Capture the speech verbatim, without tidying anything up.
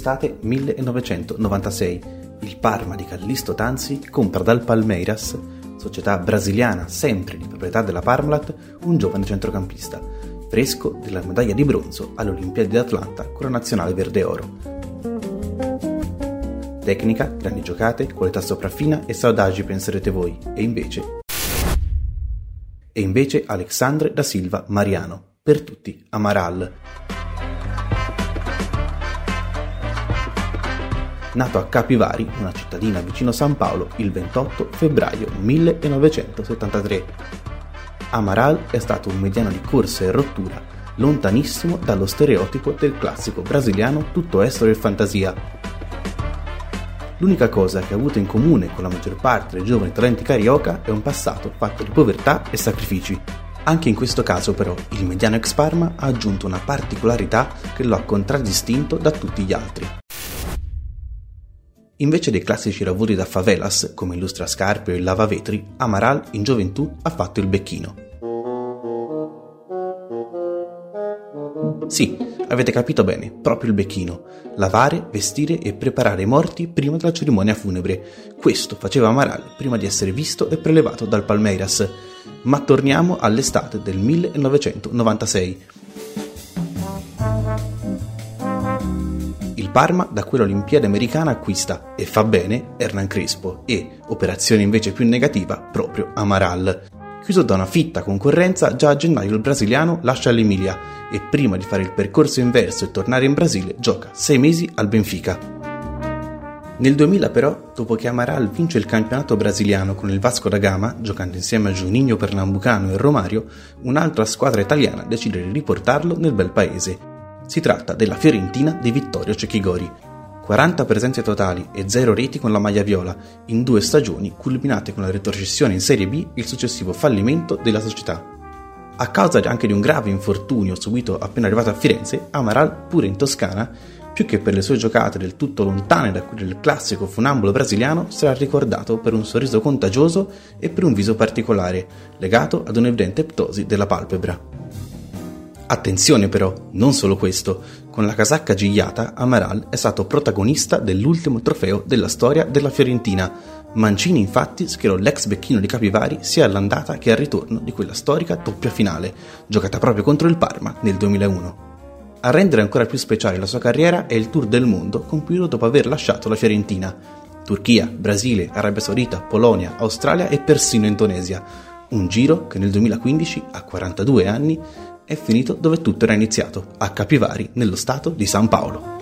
l'estate millenovecentonovantasei. Il Parma di Callisto Tanzi compra dal Palmeiras, società brasiliana sempre di proprietà della Parmalat, un giovane centrocampista, fresco della medaglia di bronzo alle Olimpiadi d'Atlanta con la nazionale verde-oro. Tecnica, grandi giocate, qualità sopraffina e saudagi penserete voi, e invece... E invece Alexandre da Silva Mariano, per tutti Amaral. Nato a Capivari, una cittadina vicino San Paolo, il ventotto febbraio millenovecentosettantatré. Amaral è stato un mediano di corsa e rottura, lontanissimo dallo stereotipo del classico brasiliano tutto estro e fantasia. L'unica cosa che ha avuto in comune con la maggior parte dei giovani talenti carioca è un passato fatto di povertà e sacrifici. Anche in questo caso però il mediano ex Parma ha aggiunto una particolarità che lo ha contraddistinto da tutti gli altri. Invece dei classici lavori da favelas, come il lustrascarpe o il lavavetri, Amaral in gioventù ha fatto il becchino. Sì, avete capito bene, proprio il becchino. Lavare, vestire e preparare i morti prima della cerimonia funebre. Questo faceva Amaral prima di essere visto e prelevato dal Palmeiras. Ma torniamo all'estate del millenovecentonovantasei. Il Parma da quella Olimpiade americana acquista, e fa bene, Hernan Crespo e, operazione invece più negativa, proprio Amaral. Chiuso da una fitta concorrenza, già a gennaio il brasiliano lascia l'Emilia e prima di fare il percorso inverso e tornare in Brasile gioca sei mesi al Benfica. Nel duemila però, dopo che Amaral vince il campionato brasiliano con il Vasco da Gama, giocando insieme a Juninho Pernambucano e Romario, un'altra squadra italiana decide di riportarlo nel bel paese. Si tratta della Fiorentina di Vittorio Cecchigori. quaranta presenze totali e zero reti con la maglia viola, in due stagioni culminate con la retrocessione in Serie B e il successivo fallimento della società. A causa anche di un grave infortunio subito appena arrivato a Firenze, Amaral, pure in Toscana, più che per le sue giocate del tutto lontane da quelle del classico funambolo brasiliano, sarà ricordato per un sorriso contagioso e per un viso particolare, legato ad un'evidente ptosi della palpebra. Attenzione però, non solo questo, con la casacca gigliata Amaral è stato protagonista dell'ultimo trofeo della storia della Fiorentina. Mancini infatti schierò l'ex becchino di Capivari sia all'andata che al ritorno di quella storica doppia finale, giocata proprio contro il Parma nel duemilauno. A rendere ancora più speciale la sua carriera è il tour del mondo compiuto dopo aver lasciato la Fiorentina. Turchia, Brasile, Arabia Saudita, Polonia, Australia e persino Indonesia. Un giro che nel duemilaquindici, a quarantadue anni, è finito dove tutto era iniziato, a Capivari, nello stato di San Paolo.